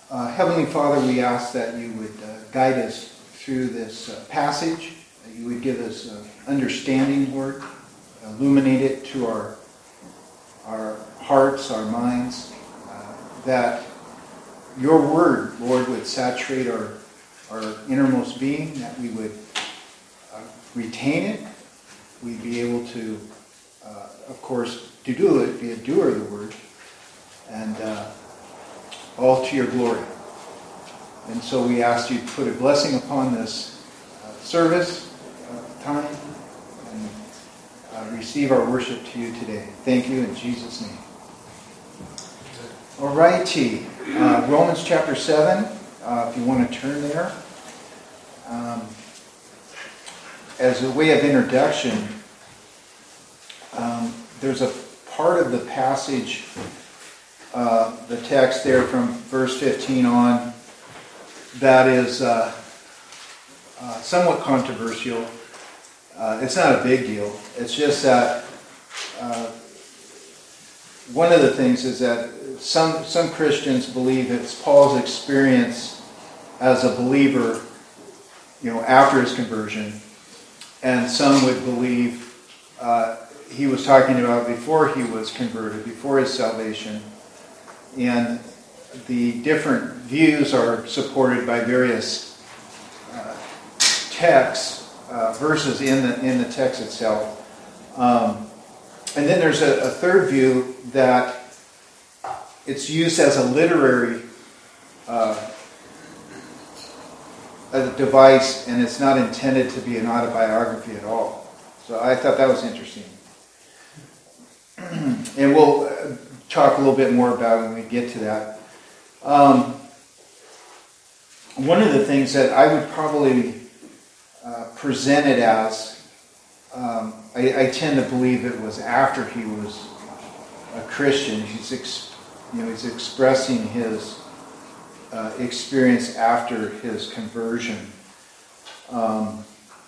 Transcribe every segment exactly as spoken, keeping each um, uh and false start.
Uh, Heavenly Father, we ask that you would uh, guide us through this uh, passage, that you would give us uh, understanding, Lord, illuminate it to our, our hearts, our minds, uh, that your word, Lord, would saturate our, our innermost being, that we would uh, retain it, we'd be able to, uh, of course, to do it, be a doer of the word, and uh, all to your glory. And so we ask you to put a blessing upon this uh, service, uh, time, and uh, receive our worship to you today. Thank you in Jesus' name. All righty. Uh, Romans chapter seven, uh, if you want to turn there. Um, as a way of introduction, um, there's a part of the passage, uh, the text there from verse fifteen on, that is uh, uh, somewhat controversial. Uh, it's not a big deal. It's just that uh, one of the things is that some some Christians believe it's Paul's experience as a believer, you know, after his conversion, and some would believe uh, he was talking about before he was converted, before his salvation, and the different views are supported by various uh, texts, uh, verses in the in the text itself. Um, and then there's a, a third view that it's used as a literary uh, a device, and it's not intended to be an autobiography at all. So I thought that was interesting. And we'll talk a little bit more about it when we get to that. Um, one of the things that I would probably uh, present it as, um, I, I tend to believe it was after he was a Christian. He's, ex, you know, he's expressing his uh, experience after his conversion. Um,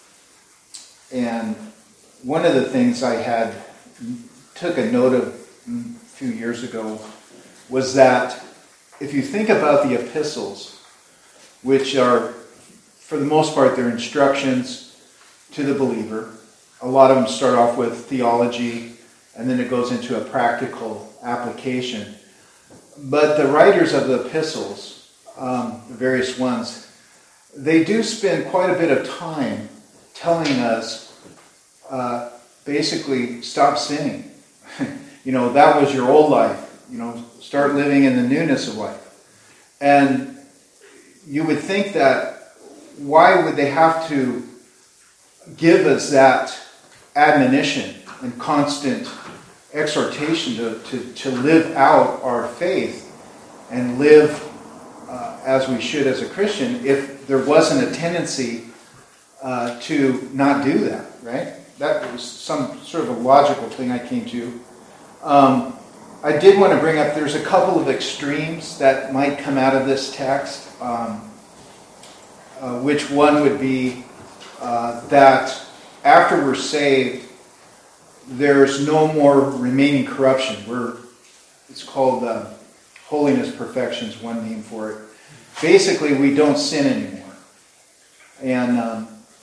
and one of the things I had took a note of a few years ago was that if you think about the epistles, which are, for the most part, they're instructions to the believer. A lot of them start off with theology, and then it goes into a practical application. But the writers of the epistles, um, the various ones, they do spend quite a bit of time telling us, uh, basically, stop sinning. You know, that was your old life. You know, start living in the newness of life. And you would think that why would they have to give us that admonition and constant exhortation to, to, to live out our faith and live uh, as we should as a Christian if there wasn't a tendency uh, to not do that, right? That was some sort of a logical thing I came to. Um, I did want to bring up, there's a couple of extremes that might come out of this text, um, uh, which one would be uh, that after we're saved, there's no more remaining corruption. We're, it's called uh, holiness perfection is one name for it. Basically, we don't sin anymore. And um,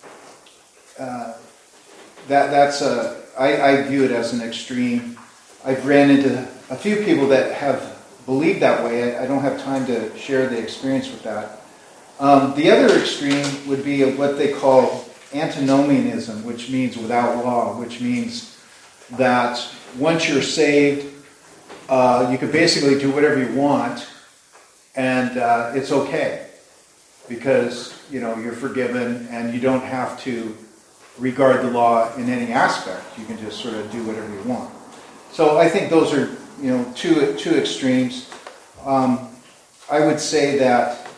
uh, that that's a, I, I view it as an extreme. I've ran into a few people that have believed that way. I, I don't have time to share the experience with that. Um, the other extreme would be what they call antinomianism, which means without law, which means that once you're saved, uh, you can basically do whatever you want, and uh, it's okay because you know you're forgiven and you don't have to regard the law in any aspect. You can just sort of do whatever you want. So I think those are, you know, two two extremes. Um, I would say that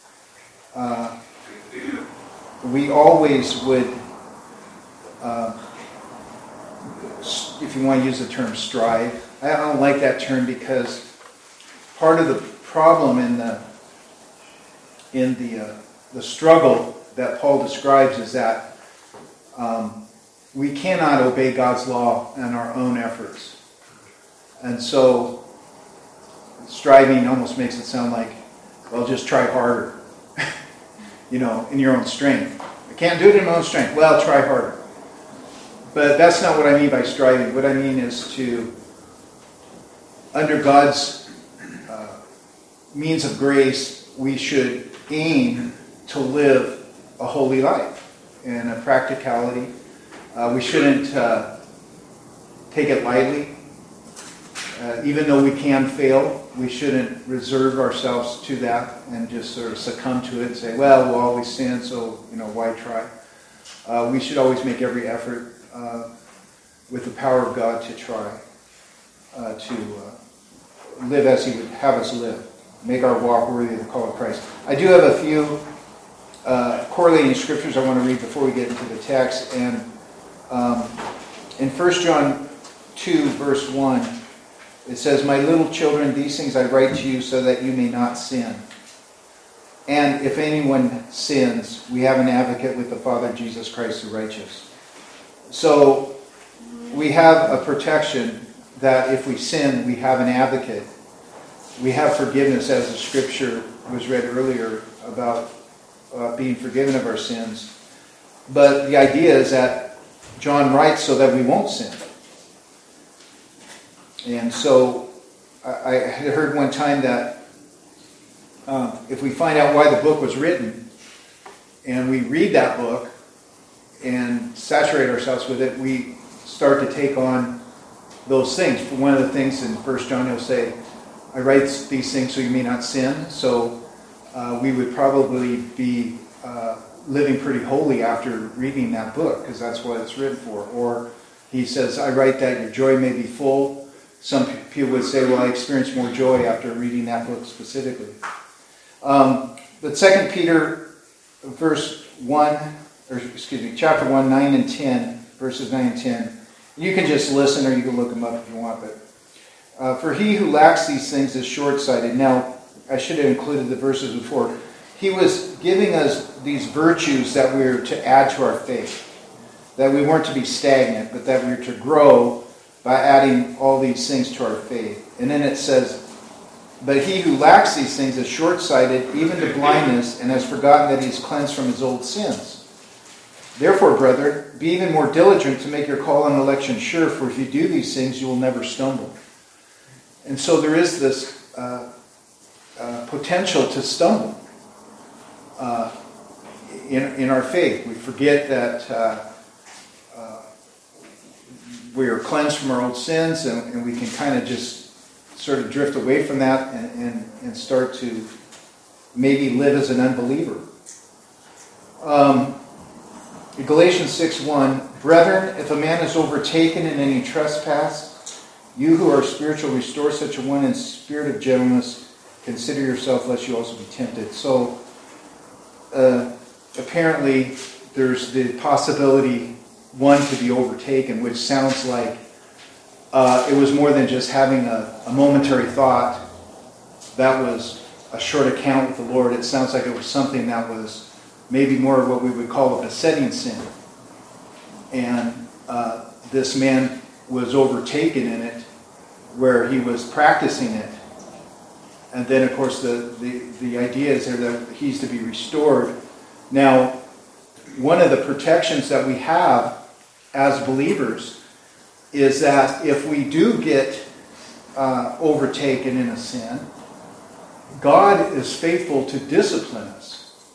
uh, we always would, uh, if you want to use the term strive. I don't like that term because part of the problem in the in the uh, the struggle that Paul describes is that um, we cannot obey God's law in our own efforts. And so striving almost makes it sound like Well, just try harder, you know, in your own strength. I can't do it in my own strength. Well, try harder. But that's not what I mean by striving. What I mean is to, under God's uh, means of grace, we should aim to live a holy life in a practicality. Uh, we shouldn't uh, take it lightly. Uh, even though we can fail, we shouldn't reserve ourselves to that and just sort of succumb to it and say, well, we'll always sin, so, you know, why try? Uh, we should always make every effort uh, with the power of God to try uh, to uh, live as He would have us live. Make our walk worthy of the call of Christ. I do have a few uh, correlating scriptures I want to read before we get into the text. And um, in First John two, verse one, it says, "My little children, these things I write to you so that you may not sin. And if anyone sins, we have an advocate with the Father, Jesus Christ the righteous." So we have a protection that if we sin, we have an advocate. We have forgiveness, as the scripture was read earlier about uh, being forgiven of our sins. But the idea is that John writes so that we won't sin. And so I, I had heard one time that um, if we find out why the book was written and we read that book and saturate ourselves with it, we start to take on those things. One of the things in First John, he'll say, "I write these things so you may not sin." So uh, we would probably be uh, living pretty holy after reading that book, because that's what it's written for. Or he says, "I write that your joy may be full." Some people would say, well, I experienced more joy after reading that book specifically. Um, but Second Peter, verse one, or excuse me, chapter one, nine and ten, verses nine and ten. You can just listen, or you can look them up if you want. But uh, for he who lacks these things is short-sighted. Now, I should have included the verses before. He was giving us these virtues that we were to add to our faith, that we weren't to be stagnant, but that we were to grow by adding all these things to our faith. And then it says, "But he who lacks these things is short-sighted, even to blindness, and has forgotten that he is cleansed from his old sins. Therefore, brethren, be even more diligent to make your call and election sure, for if you do these things, you will never stumble." And so there is this uh, uh, potential to stumble uh, in, in our faith. We forget that uh, uh, we are cleansed from our old sins, and, and we can kind of just sort of drift away from that and, and, and start to maybe live as an unbeliever. Um, in Galatians six one, "Brethren, if a man is overtaken in any trespass, you who are spiritual, restore such a one in spirit of gentleness. Consider yourself, lest you also be tempted." So, uh, apparently, there's the possibility, one, to be overtaken, which sounds like uh, it was more than just having a, a momentary thought. That was a short account with the Lord. It sounds like it was something that was maybe more of what we would call a besetting sin. And uh, this man was overtaken in it, where he was practicing it. And then, of course, the, the, the idea is there that he's to be restored. Now, one of the protections that we have as believers is that if we do get uh, overtaken in a sin, God is faithful to discipline us.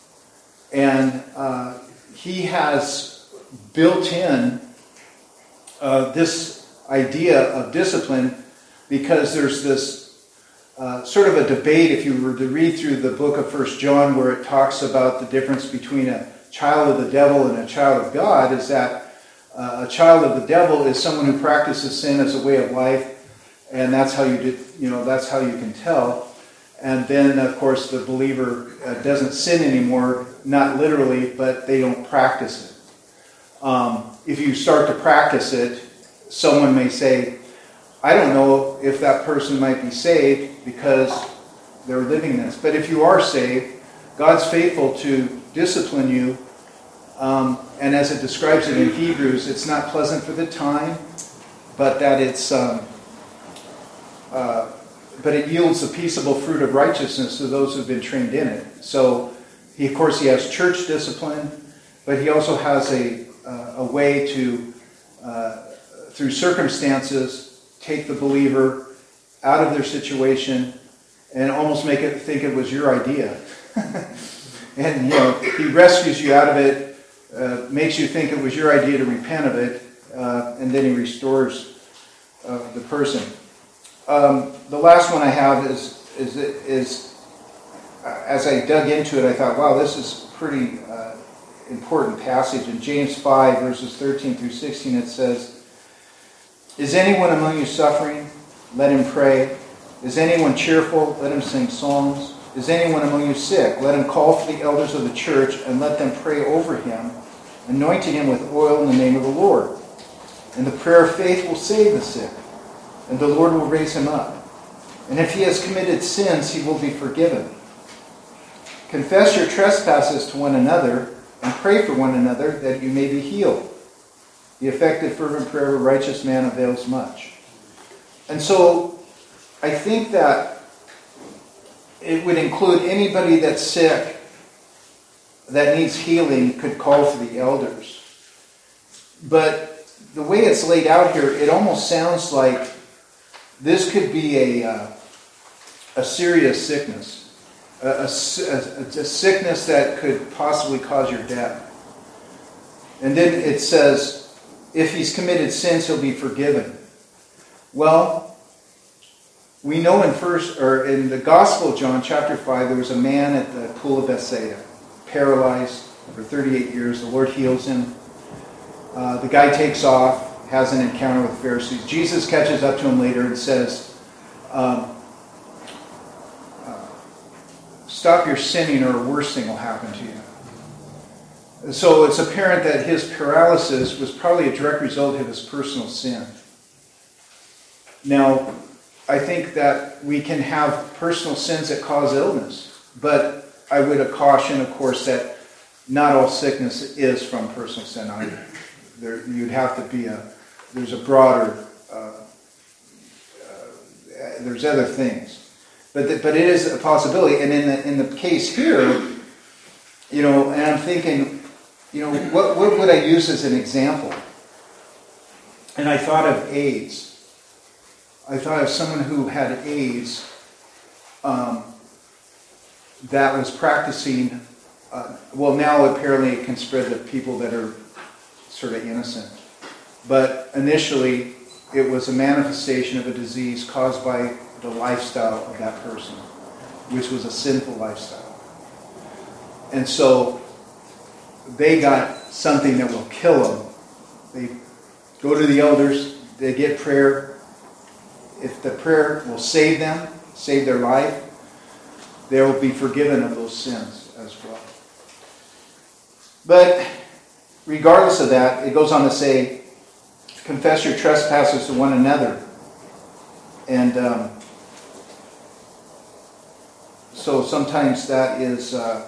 And uh, He has built in uh, this idea of discipline, because there's this uh, sort of a debate, if you were to read through the book of First John, where it talks about the difference between a child of the devil and a child of God, is that uh, a child of the devil is someone who practices sin as a way of life, and that's how you did, you know, that's how you can tell. And then, of course, the believer uh, doesn't sin anymore, not literally, but they don't practice it. Um, if you start to practice it, someone may say, I don't know if that person might be saved because they're living this. But if you are saved, God's faithful to discipline you. Um, and as it describes it in Hebrews, it's not pleasant for the time, but that it's um, uh, but it yields the peaceable fruit of righteousness to those who've been trained in it. So, he, of course, he has church discipline, but he also has a uh, a way to, uh, through circumstances, take the believer out of their situation and almost make it think it was your idea. And, you know, he rescues you out of it, uh, makes you think it was your idea to repent of it, uh, and then he restores uh, the person. Um, the last one I have is, is, is uh, as I dug into it, I thought, wow, this is a pretty uh, important passage. In James five, verses thirteen through sixteen, it says, "Is anyone among you suffering? Let him pray. Is anyone cheerful? Let him sing psalms. Is anyone among you sick? Let him call for the elders of the church and let them pray over him, anointing him with oil in the name of the Lord. And the prayer of faith will save the sick, and the Lord will raise him up. And if he has committed sins, he will be forgiven. Confess your trespasses to one another and pray for one another that you may be healed. The effective fervent prayer of a righteous man avails much." And so I think that it would include anybody that's sick that needs healing could call for the elders. But the way it's laid out here, it almost sounds like this could be a uh, a serious sickness, a, a, a, a sickness that could possibly cause your death. And then it says, if he's committed sins, he'll be forgiven. Well, we know in first or in the Gospel of John, chapter five, there was a man at the pool of Bethsaida, paralyzed for thirty-eight years. The Lord heals him. Uh, the guy takes off, has an encounter with the Pharisees. Jesus catches up to him later and says, um, uh, "Stop your sinning, or a worse thing will happen to you." And so it's apparent that his paralysis was probably a direct result of his personal sin. Now, I think that we can have personal sins that cause illness, but I would caution, of course, that not all sickness is from personal sin either. There, you'd have to be a, there's a broader, uh, uh, there's other things. But the, but it is a possibility. And in the in the case here, you know, and I'm thinking, you know, what, what would I use as an example? And I thought of AIDS. I thought of someone who had AIDS um, that was practicing, uh, well, now apparently it can spread to people that are sort of innocent. But initially, it was a manifestation of a disease caused by the lifestyle of that person, which was a sinful lifestyle. And so they got something that will kill them. They go to the elders, they get prayer. If the prayer will save them, save their life, they will be forgiven of those sins as well. But regardless of that, it goes on to say, confess your trespasses to one another. And um, so sometimes that is, uh,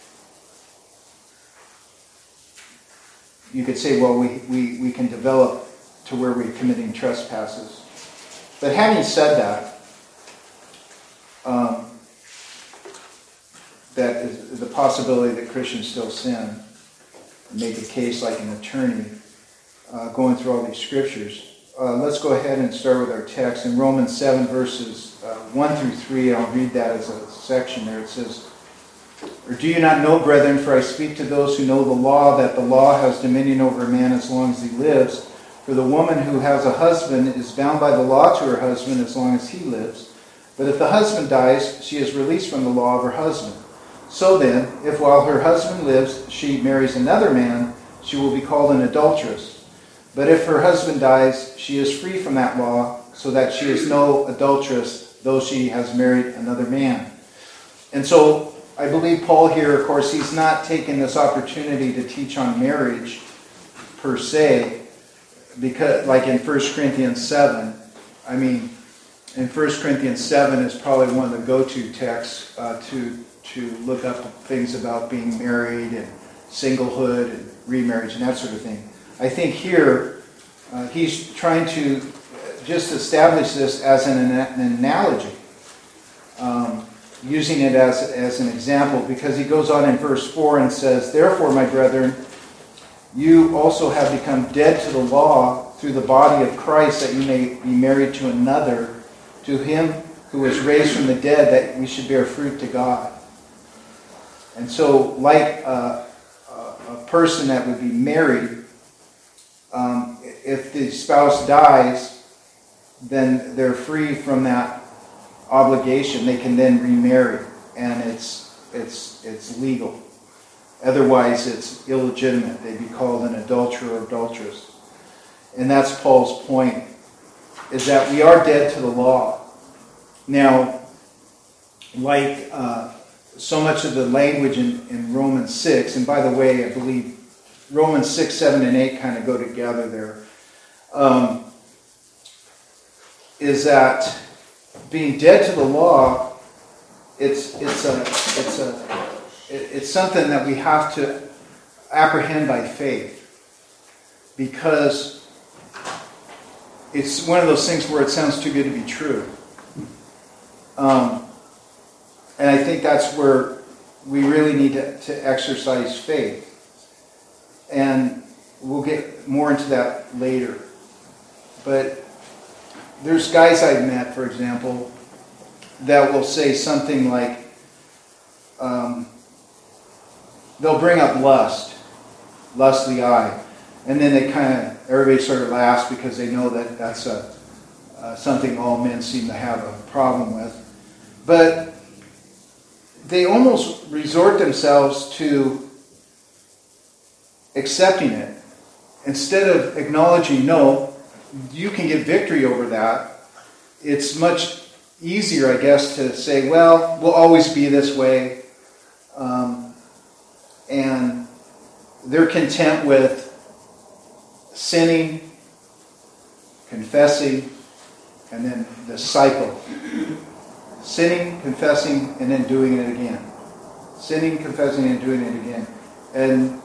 you could say, well, we, we, we can develop to where we're committing trespasses. But having said that, um, that is the possibility that Christians still sin, make a case like an attorney uh, going through all these scriptures. Uh, let's go ahead and start with our text. In Romans seven, verses uh, one through three, I'll read that as a section there. It says, "Or do you not know, brethren, for I speak to those who know the law, that the law has dominion over a man as long as he lives. For the woman who has a husband is bound by the law to her husband as long as he lives. But if the husband dies, she is released from the law of her husband. So then, if while her husband lives she marries another man, she will be called an adulteress. But if her husband dies, she is free from that law, so that she is no adulteress, though she has married another man." And so I believe Paul here, of course, he's not taking this opportunity to teach on marriage per se, because, like in First Corinthians seven, I mean, in First Corinthians seven is probably one of the go-to texts uh, to to look up things about being married and singlehood and remarriage and that sort of thing. I think here uh, he's trying to just establish this as an, an analogy. using it as, as an example, because he goes on in verse four and says, "Therefore, my brethren, you also have become dead to the law through the body of Christ, that you may be married to another, to him who was raised from the dead, that we should bear fruit to God." And so, like uh, a person that would be married, um, if the spouse dies, then they're free from that obligation. They can then remarry, and it's it's it's legal. Otherwise, it's illegitimate. They'd be called an adulterer or adulteress. And that's Paul's point, is that we are dead to the law. Now, like uh, so much of the language in, in Romans six, and by the way, I believe Romans six, seven, and eight kind of go together there, um, is that being dead to the law, it's it's a it's a it's something that we have to apprehend by faith, because it's one of those things where it sounds too good to be true. Um, and I think that's where we really need to, to exercise faith. And we'll get more into that later. But there's guys I've met, for example, that will say something like, um, they'll bring up lust, lust of the eye. And then they kind of, everybody sort of laughs because they know that that's a, uh, something all men seem to have a problem with. But they almost resort themselves to accepting it. Instead of acknowledging, no, you can get victory over that, it's much easier, I guess, to say, well, we'll always be this way. Um, and they're content with sinning, confessing, and then the cycle. Sinning, confessing, and then doing it again. Sinning, confessing, and doing it again. And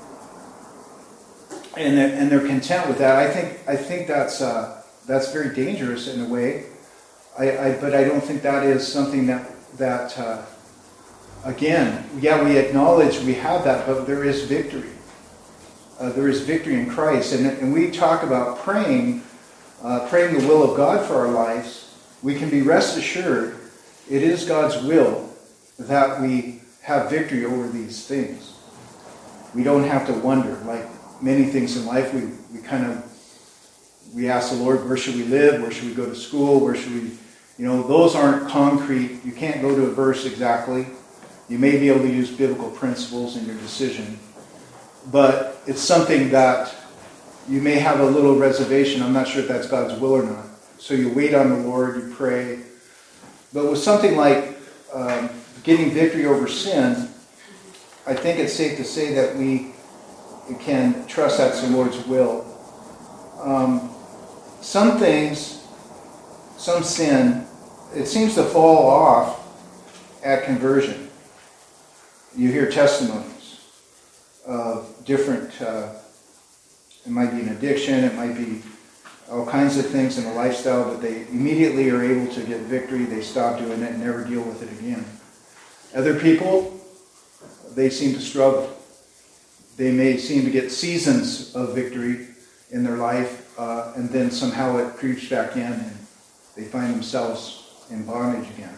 and they're, and they're content with that. I think I think that's uh, that's very dangerous in a way. I, I but I don't think that is something that that uh, again, yeah, we acknowledge we have that, but there is victory. Uh, there is victory in Christ, and and we talk about praying, uh, praying the will of God for our lives. We can be rest assured it is God's will that we have victory over these things. We don't have to wonder. Like many things in life, we, we kind of, we ask the Lord, where should we live? Where should we go to school? Where should we, you know, those aren't concrete. You can't go to a verse exactly. You may be able to use biblical principles in your decision. But it's something that you may have a little reservation. I'm not sure if that's God's will or not. So you wait on the Lord, you pray. But with something like um, getting victory over sin, I think it's safe to say that we can trust that's the Lord's will. Um, some things, some sin, it seems to fall off at conversion. You hear testimonies of different, uh, it might be an addiction, it might be all kinds of things in the lifestyle, but they immediately are able to get victory. They stop doing it and never deal with it again. Other people, they seem to struggle. They may seem to get seasons of victory in their life, uh, and then somehow it creeps back in and they find themselves in bondage again.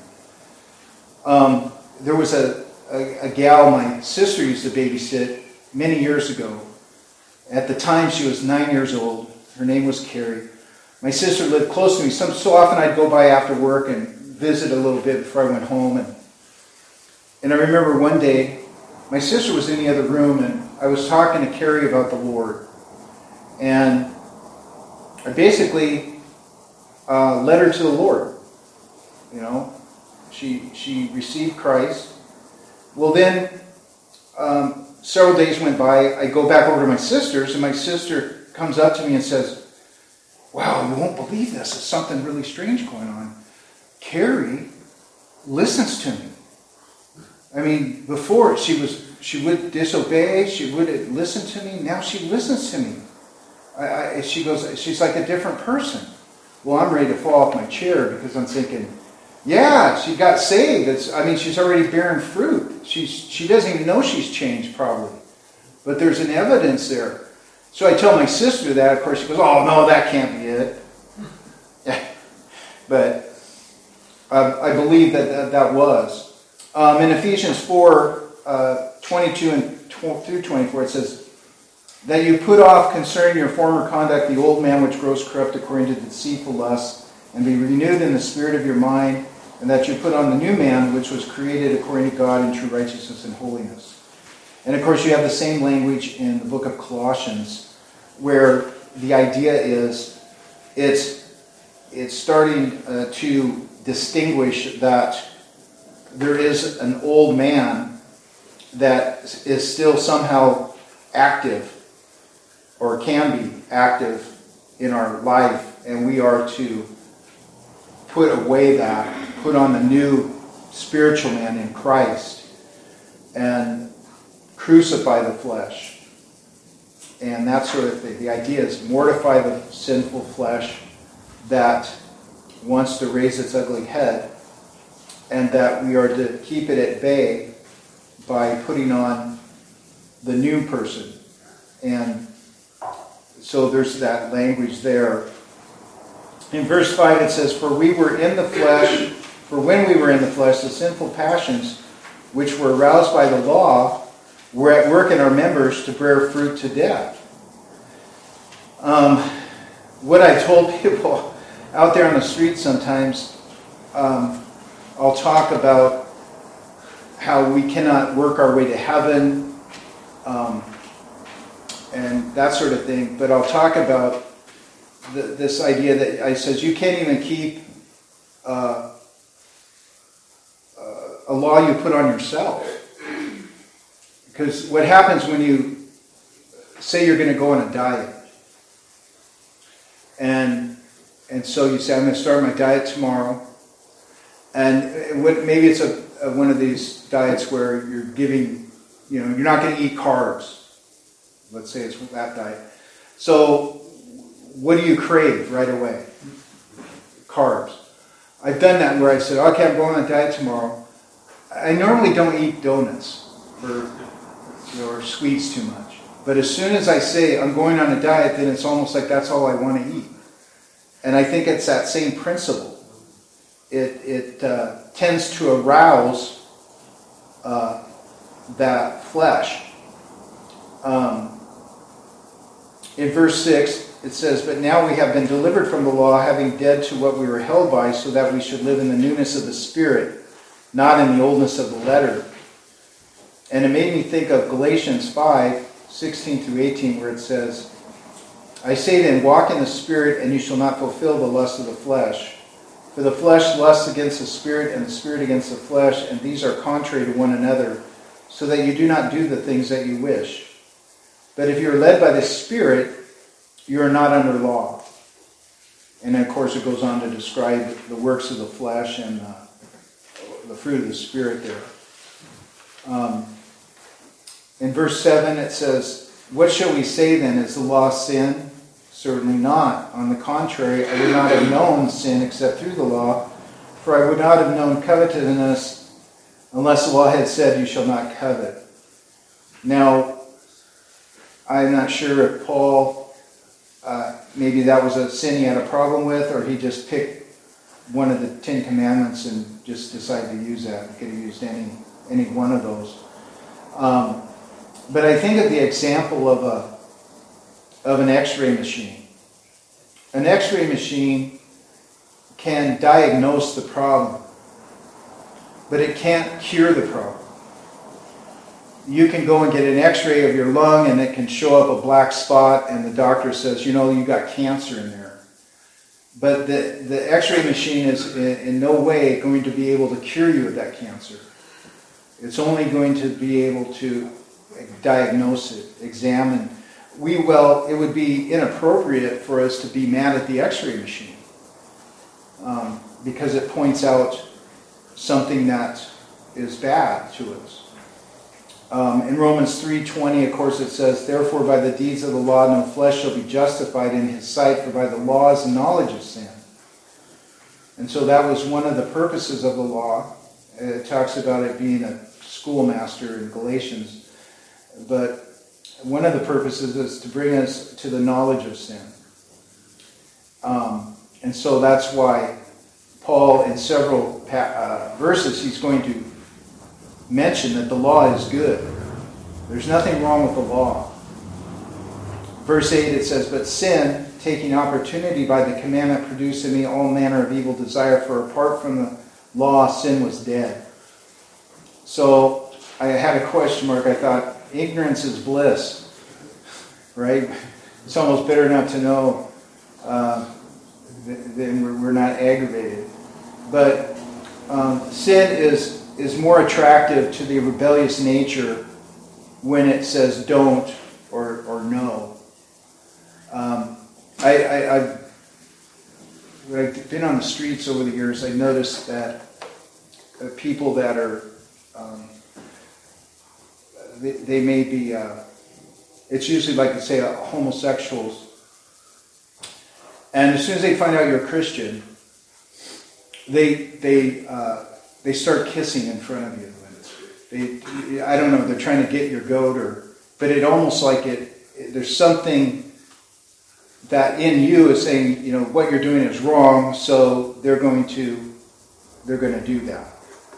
Um, there was a, a, a gal my sister used to babysit many years ago. At the time, she was nine years old. Her name was Carrie. My sister lived close to me. Some, so often I'd go by after work and visit a little bit before I went home. And, and I remember one day, my sister was in the other room, and I was talking to Carrie about the Lord. And I basically uh, led her to the Lord. You know, she she received Christ. Well, then um, several days went by. I go back over to my sister's, and my sister comes up to me and says, "Wow, you won't believe this. There's something really strange going on. Carrie listens to me. I mean, before she was she would disobey, she wouldn't listen to me. Now she listens to me. I, I, she goes, she's like a different person." Well, I'm ready to fall off my chair because I'm thinking, Yeah, she got saved. It's, I mean, she's already bearing fruit. She's, she doesn't even know she's changed, probably. But there's an evidence there. So I tell my sister that. Of course, she goes, oh, no, that can't be it. But uh, I believe that that, that was. Um, in Ephesians four, uh, twenty-two and tw- through twenty-four, it says, that you put off concerning your former conduct the old man which grows corrupt according to deceitful lusts, and be renewed in the spirit of your mind, and that you put on the new man which was created according to God in true righteousness and holiness. And of course you have the same language in the book of Colossians, where the idea is it's it's starting uh, to distinguish that there is an old man that is still somehow active, or can be active in our life, and we are to put away that, put on the new spiritual man in Christ, and crucify the flesh. And that sort of thing. The idea is mortify the sinful flesh that wants to raise its ugly head, and that we are to keep it at bay by putting on the new person. And so there's that language there. In verse five it says, For we were in the flesh, for when we were in the flesh, the sinful passions which were aroused by the law were at work in our members to bear fruit to death. Um, what I told people out there on the street sometimes, um, I'll talk about how we cannot work our way to heaven, um, and that sort of thing. But I'll talk about the, this idea that I says you can't even keep uh, uh, a law you put on yourself. Because what happens when you say you're going to go on a diet, and and so you say, I'm going to start my diet tomorrow, and what, maybe it's a, a one of these diets where you're giving, you know, you're not going to eat carbs. Let's say it's that diet. So what do you crave right away? Carbs. I've done that where I said, okay, I'm going on a diet tomorrow. I normally don't eat donuts or, or sweets too much. But as soon as I say I'm going on a diet, then it's almost like that's all I want to eat. And I think it's that same principle. It, it uh, tends to arouse uh, that flesh. Um, in verse six, it says, But now we have been delivered from the law, having dead to what we were held by, so that we should live in the newness of the Spirit, not in the oldness of the letter. And it made me think of Galatians five, sixteen through eighteen, where it says, I say then, walk in the Spirit, and you shall not fulfill the lust of the flesh. For the flesh lusts against the Spirit, and the Spirit against the flesh, and these are contrary to one another, so that you do not do the things that you wish. But if you are led by the Spirit, you are not under law. And of course it goes on to describe the works of the flesh and uh, the fruit of the Spirit there. Um, in verse seven it says, What shall we say then? Is the law sin? Certainly not. On the contrary, I would not have known sin except through the law, for I would not have known covetousness unless the law had said, You shall not covet. Now, I'm not sure if Paul, uh, maybe that was a sin he had a problem with, or he just picked one of the Ten Commandments and just decided to use that. He could have used any, any one of those. Um, but I think of the example of a of an X-ray machine. An X-ray machine can diagnose the problem, but it can't cure the problem. You can go and get an X-ray of your lung and it can show up a black spot and the doctor says, you know, you got cancer in there. But the, the X-ray machine is in, in no way going to be able to cure you of that cancer. It's only going to be able to diagnose it, examine. We, well, it would be inappropriate for us to be mad at the X-ray machine um, because it points out something that is bad to us. Um, in Romans three twenty, of course, it says, Therefore by the deeds of the law no flesh shall be justified in his sight, for by the law is the knowledge of sin. And so that was one of the purposes of the law. It talks about it being a schoolmaster in Galatians. But one of the purposes is to bring us to the knowledge of sin. Um, and so that's why Paul, in several pa- uh, verses, he's going to mention that the law is good. There's nothing wrong with the law. Verse eight, it says, "But sin, taking opportunity by the commandment, produced in me all manner of evil desire, for apart from the law, sin was dead." So I had a question mark. I thought, ignorance is bliss, right? It's almost better not to know. Uh, then we're, we're not aggravated. But um, sin is is more attractive to the rebellious nature when it says don't or or no. Um, I, I, I've, when I've been on the streets over the years, I noticed that uh, people that are, um, they, they may be, uh, it's usually like I say, uh, homosexuals. And as soon as they find out you're a Christian, they they uh, they start kissing in front of you. They, I don't know, they're trying to get your goat, or, but it almost like it, it, there's something that in you is saying, you know, what you're doing is wrong, so they're going to, they're going to do that.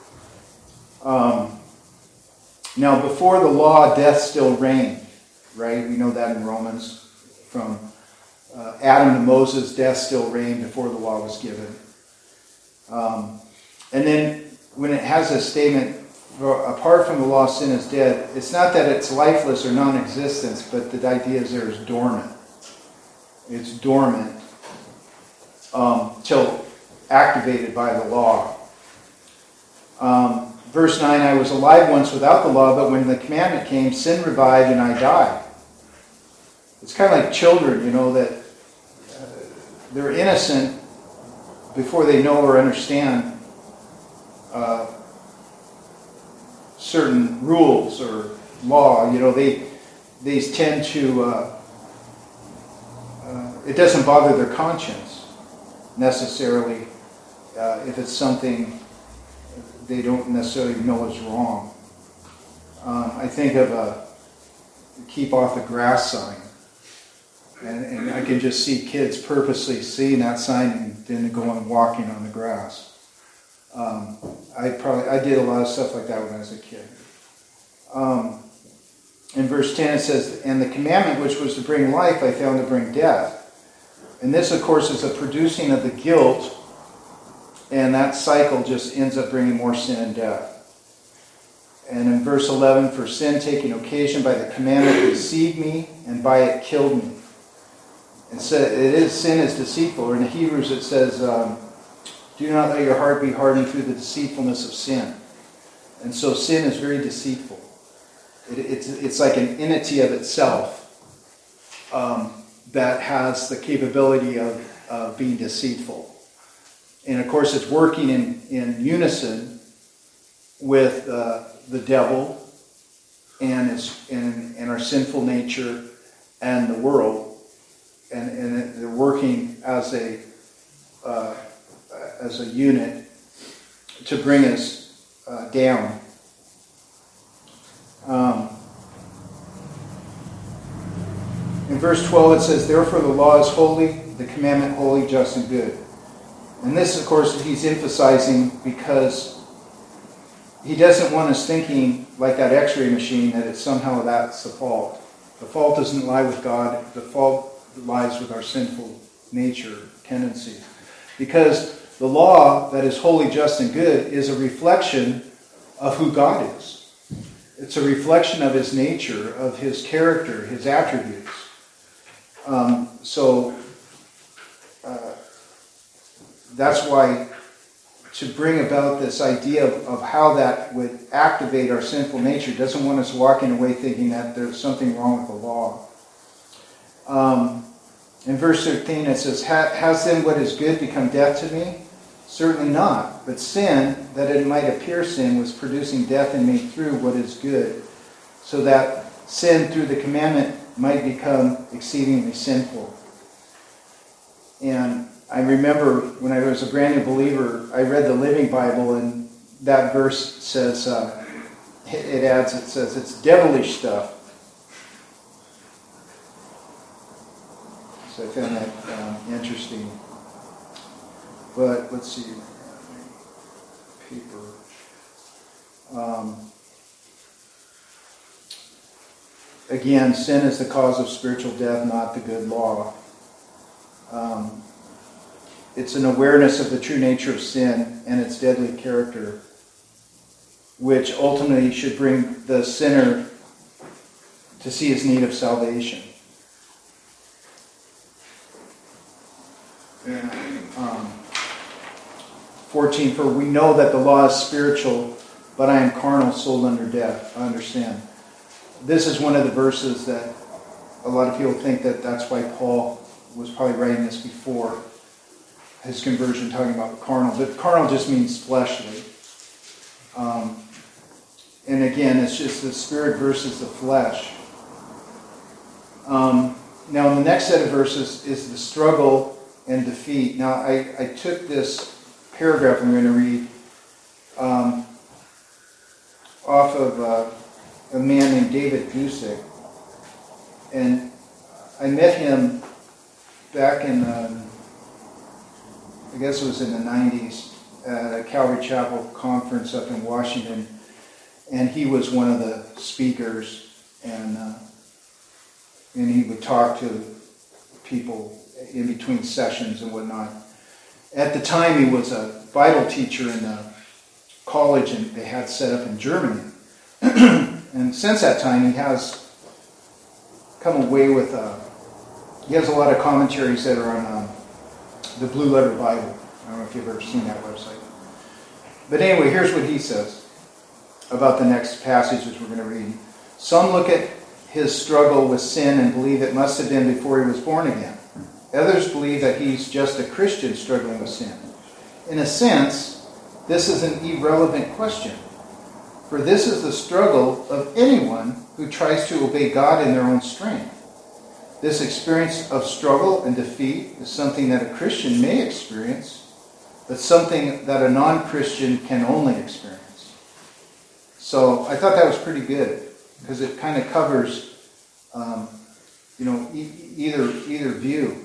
Um, now, before the law, death still reigned, right? We know that in Romans. From uh, Adam to Moses, death still reigned before the law was given. Um, and then when it has a statement, apart from the law, sin is dead, it's not that it's lifeless or non-existent, but the idea is there is dormant. It's dormant um, till activated by the law. Um, verse nine, "I was alive once without the law, but when the commandment came, sin revived and I died." It's kind of like children, you know, that uh, they're innocent before they know or understand uh, certain rules or law. You know, they they tend to, uh, uh, it doesn't bother their conscience necessarily uh, if it's something they don't necessarily know is wrong. Um, I think of a keep off the grass sign. And, and I can just see kids purposely seeing that sign and then going walking on the grass. Um, I probably I did a lot of stuff like that when I was a kid. Um, in verse ten it says, "And the commandment which was to bring life I found to bring death." And this, of course, is a producing of the guilt, and that cycle just ends up bringing more sin and death. And in verse eleven, "For sin taking occasion by the commandment deceived me, and by it killed me." And so it is, sin is deceitful. In Hebrews it says, um, "Do not let your heart be hardened through the deceitfulness of sin." And so sin is very deceitful. It, it's, it's like an entity of itself um, that has the capability of, of being deceitful. And of course it's working in, in unison with uh, the devil and, its, and, and our sinful nature and the world. And, and they're working as a uh, as a unit to bring us uh, down. Um, in verse twelve it says, "Therefore the law is holy, the commandment holy, just, and good." And this, of course, he's emphasizing because he doesn't want us thinking like that X-ray machine that it's somehow that's the fault. The fault doesn't lie with God. The fault lies with our sinful nature, tendencies. Because the law that is holy, just, and good is a reflection of who God is. It's a reflection of his nature, of his character, his attributes. Um, so uh, that's why to bring about this idea of, of how that would activate our sinful nature doesn't want us walking away thinking that there's something wrong with the law. Um, in verse thirteen it says, "Has then what is good become death to me? Certainly not. But sin, that it might appear sin, was producing death in me through what is good, so that sin through the commandment might become exceedingly sinful." And I remember when I was a brand new believer, I read the Living Bible, and that verse says, uh, it, it adds, it says, it's devilish stuff. So I found that um, interesting. But let's see, paper. Um, again, sin is the cause of spiritual death, not the good law. Um, it's an awareness of the true nature of sin and its deadly character, which ultimately should bring the sinner to see his need of salvation. And, um, fourteen, for we know that the law is spiritual, but I am carnal, sold under death. I understand. This is one of the verses that a lot of people think that that's why Paul was probably writing this before his conversion, talking about carnal. But carnal just means fleshly. Um, and again, it's just the spirit versus the flesh. Um, now, in the next set of verses is the struggle and defeat. Now, I, I took this paragraph I'm going to read um, off of uh, a man named David Gusick. And I met him back in, um, I guess it was in the nineties, at a Calvary Chapel conference up in Washington. And he was one of the speakers, and uh, and he would talk to people in between sessions and whatnot. At the time, he was a Bible teacher in a college and they had set up in Germany. And since that time, he has come away with, uh, he has a lot of commentaries that are on um, the Blue Letter Bible. I don't know if you've ever seen that website. But anyway, here's what he says about the next passage which we're going to read. Some look at his struggle with sin and believe it must have been before he was born again. Others believe that he's just a Christian struggling with sin. In a sense, this is an irrelevant question, for this is the struggle of anyone who tries to obey God in their own strength. This experience of struggle and defeat is something that a Christian may experience, but something that a non-Christian can only experience. So I thought that was pretty good, because it kind of covers, um, you know, e- either either view.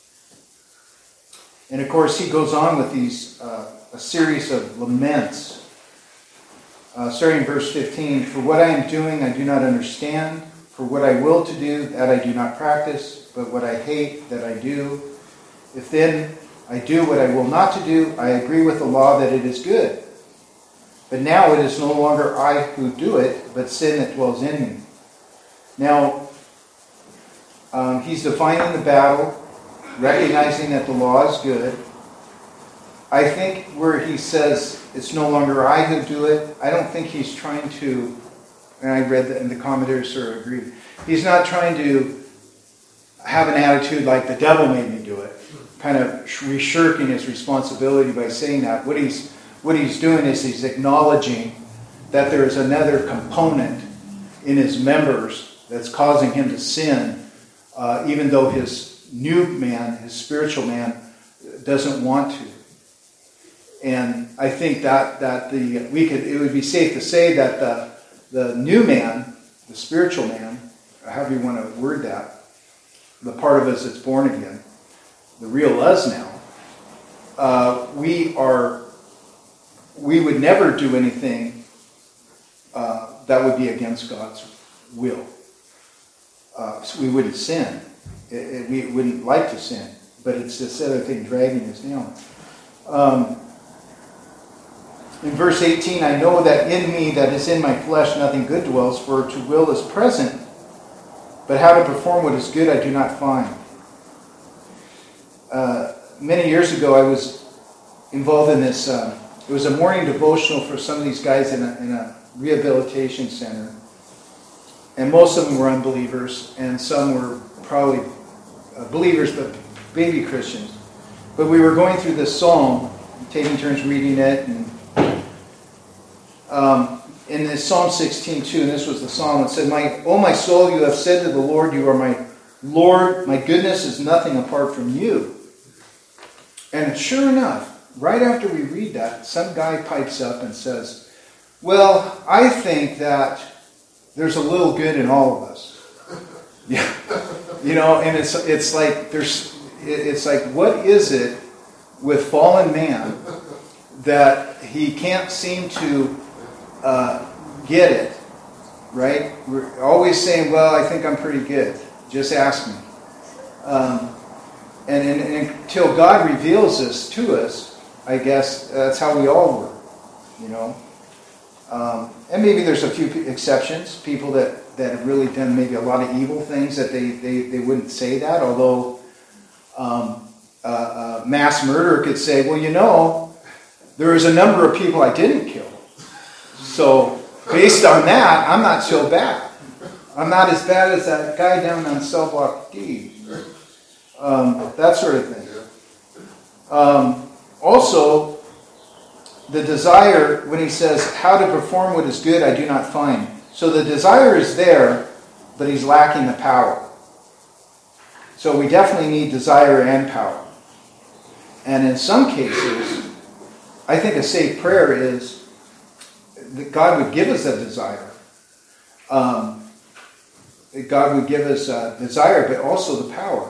And of course, he goes on with these uh, a series of laments. Uh, starting in verse fifteen, for what I am doing I do not understand, for what I will to do that I do not practice, but what I hate that I do. If then I do what I will not to do, I agree with the law that it is good. But now it is no longer I who do it, but sin that dwells in me. Now, um, he's defining the battle, recognizing that the law is good. I think where he says it's no longer I who do it, I don't think he's trying to, and I read that and the commentators sort of agree, he's not trying to have an attitude like the devil made me do it, kind of shirking his responsibility by saying that. What he's what he's doing is he's acknowledging that there is another component in his members that's causing him to sin, uh, even though his new man, his spiritual man, doesn't want to. And I think that that the we could it would be safe to say that the the new man, the spiritual man, however you want to word that, the part of us that's born again, the real us now, uh, we are we would never do anything uh, that would be against God's will. Uh, so we wouldn't sin. It, it, we wouldn't like to sin, but it's this other thing dragging us down. Um, In verse eighteen, I know that in me, that is in my flesh, nothing good dwells, for to will is present, but how to perform what is good I do not find. Uh, many years ago, I was involved in this, uh, it was a morning devotional for some of these guys in a, in a rehabilitation center. And most of them were unbelievers, and some were probably uh, believers, but baby Christians. But we were going through this psalm, taking turns reading it, and Um, in this Psalm sixteen two, and this was the psalm, it said, "My, O my soul, you have said to the Lord, you are my Lord. My goodness is nothing apart from you. And sure enough, right after we read that, some guy pipes up and says, well, I think that there's a little good in all of us. Yeah. You know, and it's it's like there's it's like what is it with fallen man that he can't seem to uh, get it, right? We're always saying, well, I think I'm pretty good. Just ask me. Um, and, and, and until God reveals this to us, I guess that's how we all were, you know. Um, and maybe there's a few exceptions, people that, that have really done maybe a lot of evil things that they, they, they wouldn't say that, although um, uh, a mass murderer could say, well, you know, there is a number of people I didn't kill. So based on that, I'm not so bad. I'm not as bad as that guy down on cell block D. Um, that sort of thing. Um, also, the desire, when he says, how to perform what is good, I do not find. So the desire is there, but he's lacking the power. So we definitely need desire and power. And in some cases, I think a safe prayer is that God would give us a desire. Um, that God would give us a desire, but also the power.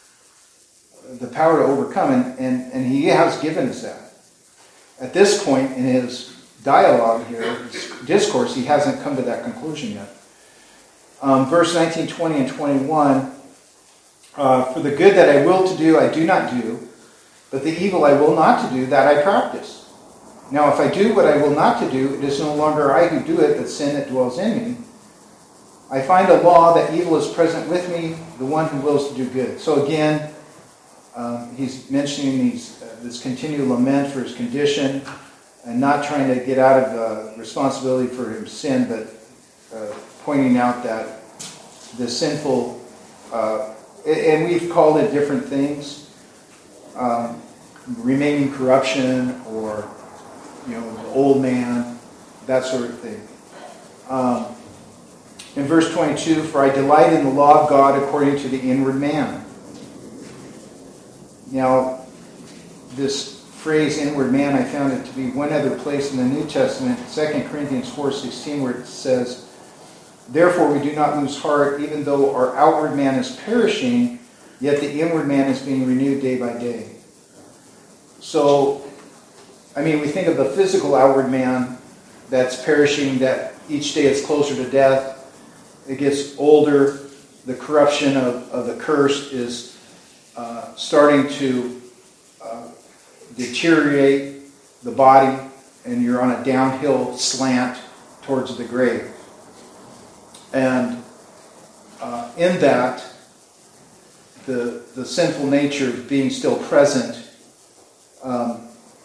The power to overcome, and, and, and he has given us that. At this point in his dialogue here, his discourse, he hasn't come to that conclusion yet. Um, verse nineteen, twenty, and twenty-one, uh, for the good that I will to do, I do not do, but the evil I will not to do, that I practice. Now if I do what I will not to do, it is no longer I who do it, but sin that dwells in me. I find a law that evil is present with me, the one who wills to do good. So again, um, he's mentioning these, uh, this continual lament for his condition, and not trying to get out of uh, responsibility for his sin, but uh, pointing out that the sinful, uh, and we've called it different things, um, remaining corruption, or you know, the old man, that sort of thing. Um, in verse twenty-two, for I delight in the law of God according to the inward man. Now, this phrase inward man, I found it to be one other place in the New Testament, Second Corinthians four sixteen, where it says, therefore we do not lose heart, even though our outward man is perishing, yet the inward man is being renewed day by day. So, I mean, we think of the physical outward man that's perishing, that each day it's closer to death. It gets older. The corruption of, of the curse is uh, starting to uh, deteriorate the body, and you're on a downhill slant towards the grave. And uh, in that, the, the sinful nature being still present um,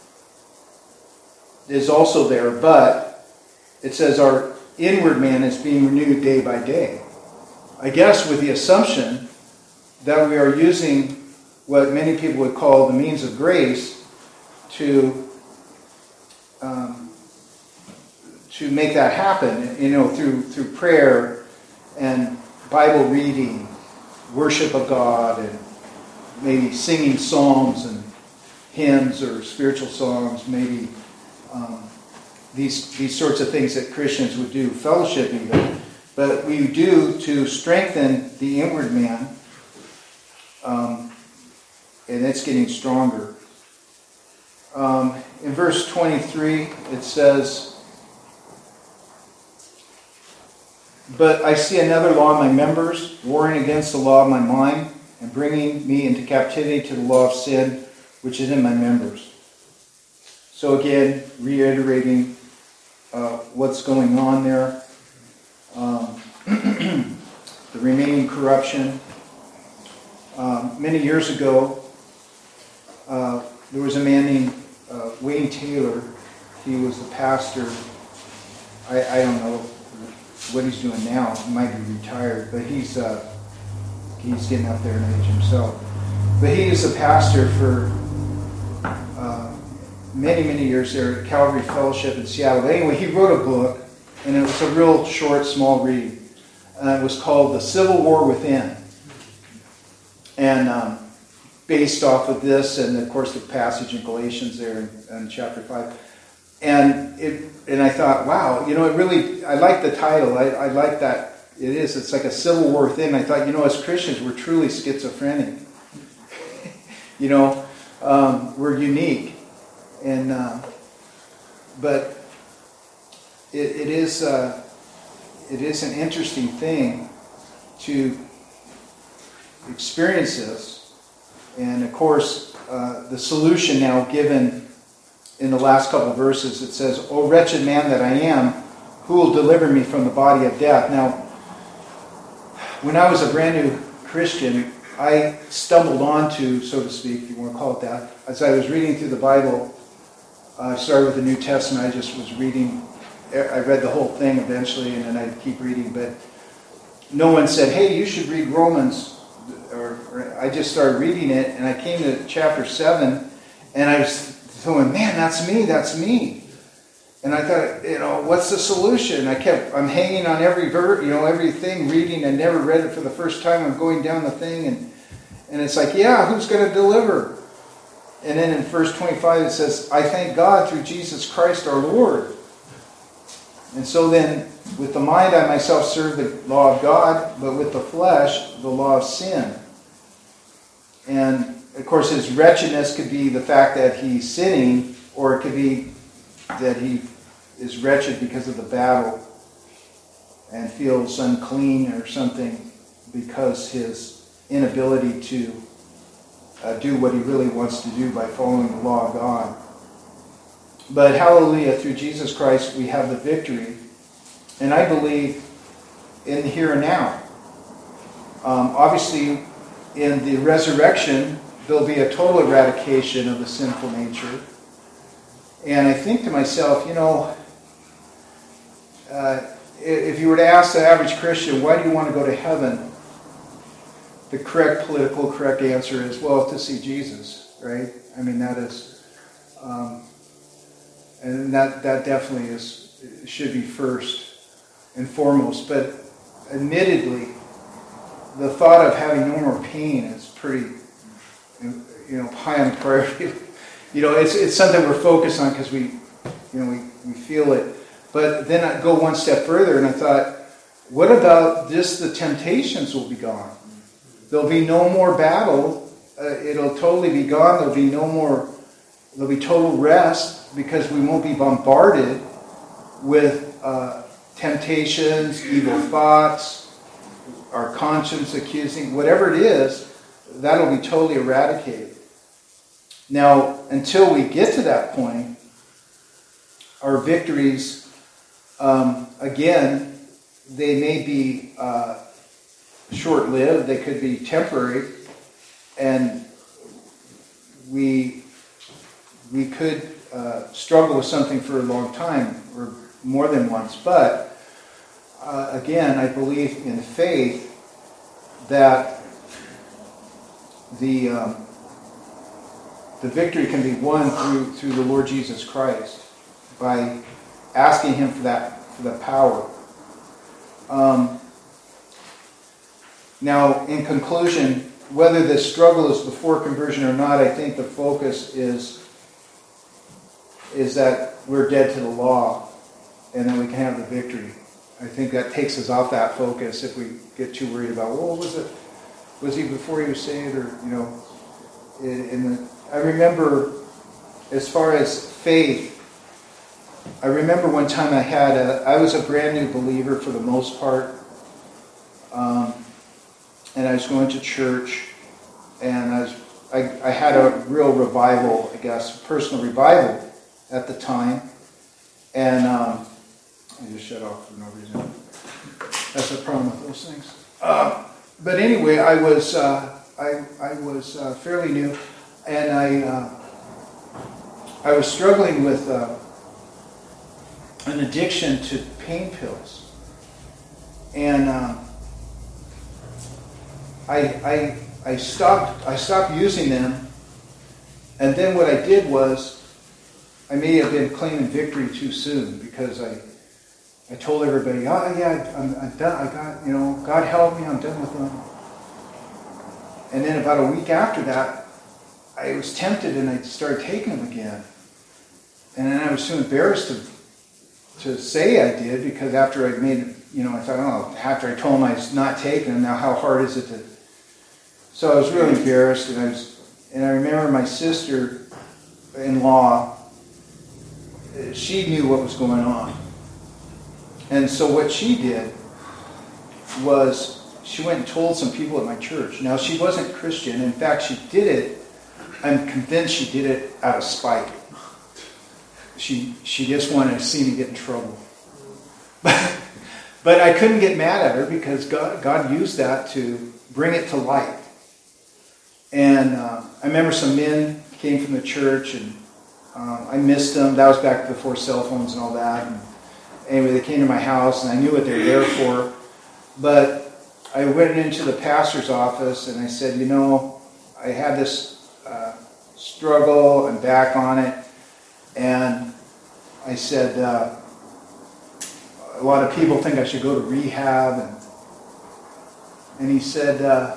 is also there, but it says our inward man is being renewed day by day. I guess with the assumption that we are using what many people would call the means of grace to um, to make that happen, you know, through through prayer and Bible reading, worship of God, and maybe singing psalms and hymns or spiritual songs, maybe um, these these sorts of things that Christians would do, fellowship even, but we do to strengthen the inward man, um, and it's getting stronger. Um, in verse twenty-three, it says, but I see another law in my members, warring against the law of my mind, and bringing me into captivity to the law of sin, which is in my members. So again, reiterating uh, what's going on there. Um, the remaining corruption. Um, many years ago, uh, there was a man named uh, Wayne Taylor. He was the pastor. I, I don't know what he's doing now. He might be retired, but he's uh, he's getting up there in age himself. But he is a pastor for uh, many, many years there at Calvary Fellowship in Seattle. But anyway, he wrote a book, and it was a real short, small read. Uh, it was called The Civil War Within. And um, based off of this, and of course the passage in Galatians there in, in chapter five. And it, and I thought, wow, you know, it really, I like the title. I, I like that it is. It's like a Civil War thing. I thought, you know, as Christians, we're truly schizophrenic. you know, um, we're unique. And, uh, but it, it is, uh, it is an interesting thing to experience this. And of course, uh, the solution now given in the last couple of verses, it says, "O wretched man that I am, who will deliver me from the body of death?" Now, when I was a brand new Christian, I stumbled onto, so to speak, if you want to call it that, as I was reading through the Bible. I started with the New Testament. I just was reading. I read the whole thing eventually, and then I'd keep reading. But no one said, "Hey, you should read Romans." Or, or I just started reading it, and I came to chapter seven, and I was going, "Man, that's me. That's me." And I thought, you know, what's the solution? I kept, I'm hanging on every ver, you know, everything, reading. I never read it for the first time. I'm going down the thing, and and it's like, yeah, who's going to deliver? And then in verse twenty-five it says, "I thank God through Jesus Christ our Lord." And so then, with the mind I myself serve the law of God, but with the flesh, the law of sin. And of course his wretchedness could be the fact that he's sinning, or it could be that he is wretched because of the battle and feels unclean or something because his inability to uh, do what he really wants to do by following the law of God. But hallelujah, through Jesus Christ we have the victory. And I believe in the here and now. Um, obviously, in the resurrection, there'll be a total eradication of the sinful nature. And I think to myself, you know, uh, if you were to ask the average Christian, why do you want to go to heaven? The correct political correct answer is, well, to see Jesus, right? I mean, that is, um, and that that definitely is should be first and foremost. But admittedly, the thought of having no more pain is pretty, you know, high on the priority. You know, it's it's something we're focused on because we, you know, we, we feel it. But then I go one step further, and I thought, what about just the temptations will be gone? There'll be no more battle. Uh, it'll totally be gone. There'll be no more. There'll be total rest because we won't be bombarded with uh, temptations, evil thoughts, our conscience accusing, whatever it is. That'll be totally eradicated. Now, until we get to that point, our victories, um, again, they may be uh, short-lived. They could be temporary, and we we could uh, struggle with something for a long time, or more than once. But uh, again, I believe in faith that the um, the victory can be won through through the Lord Jesus Christ by asking Him for that for the power. Um, now, in conclusion, whether this struggle is before conversion or not, I think the focus is is that we're dead to the law, and then we can have the victory. I think that takes us off that focus if we get too worried about, well, was it was he before he was saved, or you know, in, in the. I remember, as far as faith, I remember one time I had a, I was a brand new believer for the most part, um, and I was going to church, and I was, I, I had a real revival, I guess, personal revival at the time, and um, I just shut off for no reason. That's the problem with those things. Uh, but anyway, I was, uh, I, I was uh, fairly new. And I, uh, I was struggling with uh, an addiction to pain pills, and uh, I, I, I stopped. I stopped using them, and then what I did was, I may have been claiming victory too soon because I, I told everybody, oh yeah, I'm, I'm done. I got, you know, God help me, I'm done with them. And then about a week after that, I was tempted and I started taking them again. And then I was too embarrassed to to say I did, because after I'd made, you know, I thought, oh, after I told him I was not taking them, now how hard is it to... So I was really embarrassed, and I was, and I remember my sister-in-law, she knew what was going on. And so what she did was she went and told some people at my church. Now, she wasn't Christian. In fact, she did it, I'm convinced she did it out of spite. She she just wanted to see me get in trouble. But, but I couldn't get mad at her, because God, God used that to bring it to light. And uh, I remember some men came from the church, and uh, I missed them. That was back before cell phones and all that. And anyway, they came to my house, and I knew what they were there for. But I went into the pastor's office, and I said, you know, I had this uh, struggle. I'm back on it. And I said, uh, a lot of people think I should go to rehab. And, and he said, uh,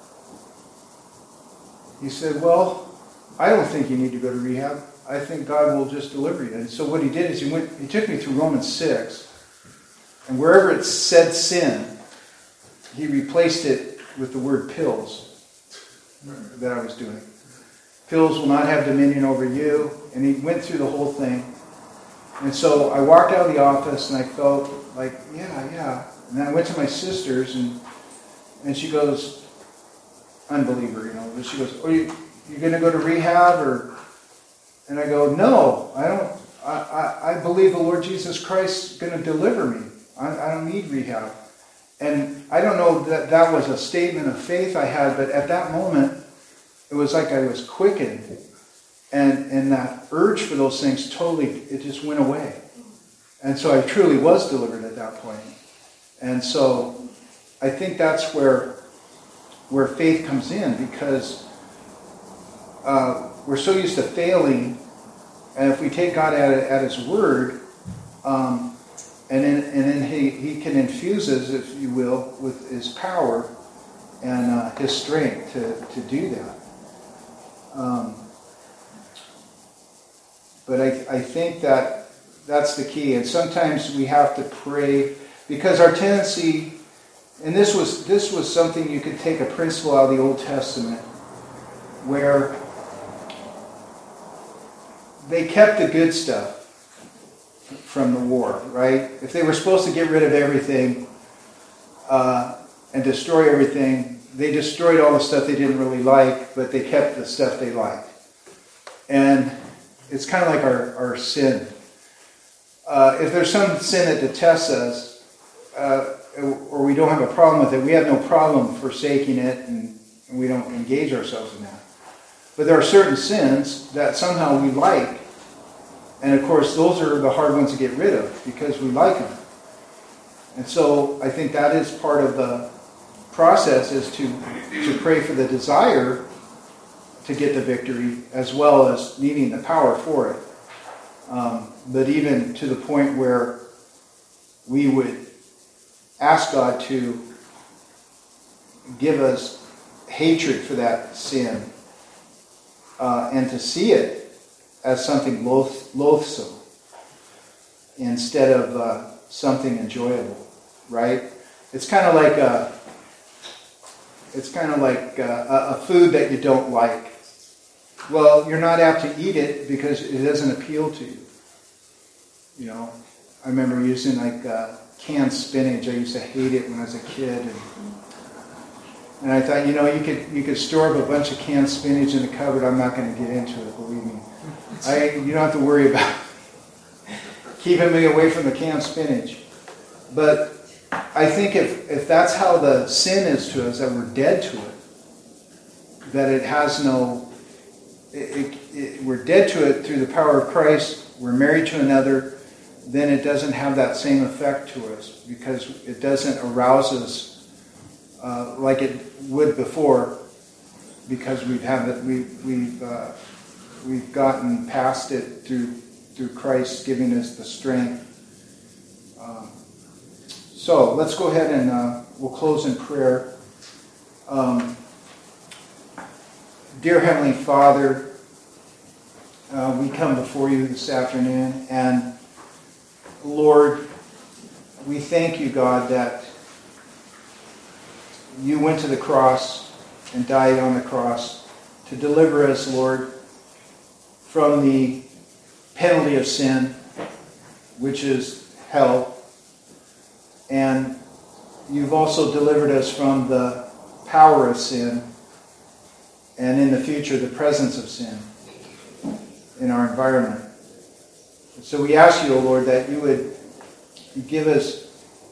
he said, well, I don't think you need to go to rehab. I think God will just deliver you. And so what he did is he went, he took me through Romans six, and wherever it said sin, he replaced it with the word pills that I was doing. Pills will not have dominion over you. And he went through the whole thing. And so I walked out of the office, and I felt like, yeah, yeah. And then I went to my sister's, and and she goes, unbeliever, you know. But she goes, are you you going to go to rehab? Or and I go, no, I don't. I, I, I believe the Lord Jesus Christ is going to deliver me. I, I don't need rehab. And I don't know that that was a statement of faith I had, but at that moment, it was like I was quickened. And, and that urge for those things totally, it just went away. And so I truly was delivered at that point. And so I think that's where, where faith comes in, because uh, we're so used to failing. And if we take God at, at His word, um, and then, and then he, he can infuse us, if you will, with His power and uh, His strength to, to do that. Um, but I, I think that that's the key. And sometimes we have to pray, because our tendency, and this was this was something you could take a principle out of the Old Testament, where they kept the good stuff from the war, right? If they were supposed to get rid of everything uh, and destroy everything, they destroyed all the stuff they didn't really like, but they kept the stuff they liked. And it's kind of like our, our sin. Uh, if there's some sin that detests us, uh, or we don't have a problem with it, we have no problem forsaking it, and, and we don't engage ourselves in that. But there are certain sins that somehow we like, and of course those are the hard ones to get rid of because we like them. And so I think that is part of the process, is to, to pray for the desire to get the victory, as well as needing the power for it. Um, but even to the point where we would ask God to give us hatred for that sin, uh, and to see it as something loath- loathsome instead of uh, something enjoyable, right? It's kind of like a, it's kind of like a, a food that you don't like. Well, you're not apt to eat it because it doesn't appeal to you. You know, I remember using like uh, canned spinach. I used to hate it when I was a kid, and, and I thought, you know, you could you could store up a bunch of canned spinach in the cupboard. I'm not going to get into it, believe me. I you don't have to worry about keeping me away from the canned spinach. But I think if if that's how the sin is to us, that we're dead to it, that it has no. It, it, it, we're dead to it through the power of Christ. We're married to another. Then it doesn't have that same effect to us, because it doesn't arouse us uh, like it would before, because we've have it, we, we've uh, we've gotten past it through through Christ giving us the strength. Um, so let's go ahead and uh, we'll close in prayer. Um, dear Heavenly Father, uh, we come before you this afternoon, and Lord, we thank you, God, that you went to the cross and died on the cross to deliver us, Lord, from the penalty of sin, which is hell. And you've also delivered us from the power of sin, and in the future, the presence of sin in our environment. So we ask you, O Lord, that you would give us,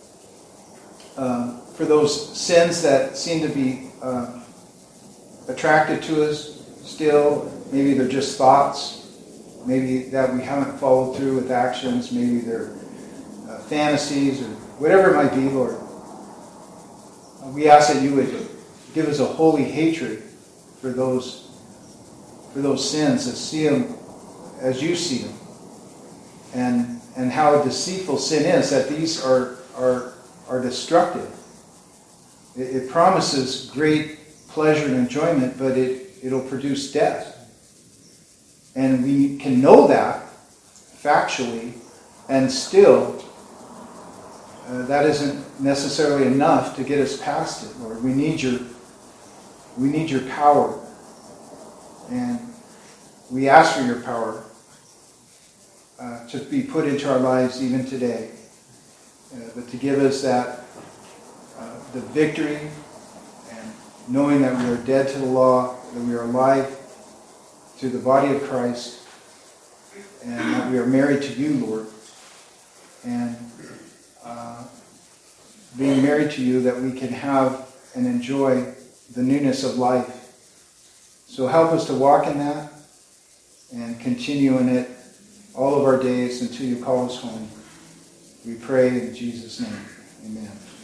um, for those sins that seem to be uh, attracted to us still, maybe they're just thoughts, maybe that we haven't followed through with actions, maybe they're uh, fantasies, or whatever it might be, Lord. Uh, we ask that you would give us a holy hatred for those for those sins, to see them as you see them, and and how deceitful sin is, that these are are are destructive. It, it promises great pleasure and enjoyment, but it it'll produce death, and we can know that factually, and still uh, that isn't necessarily enough to get us past it, Lord. We need your We need your power, and we ask for your power uh, to be put into our lives even today, uh, but to give us that, uh, the victory, and knowing that we are dead to the law, that we are alive to the body of Christ, and that we are married to you, Lord, and uh, being married to you, that we can have and enjoy the newness of life. So help us to walk in that and continue in it all of our days until you call us home. We pray in Jesus' name. Amen.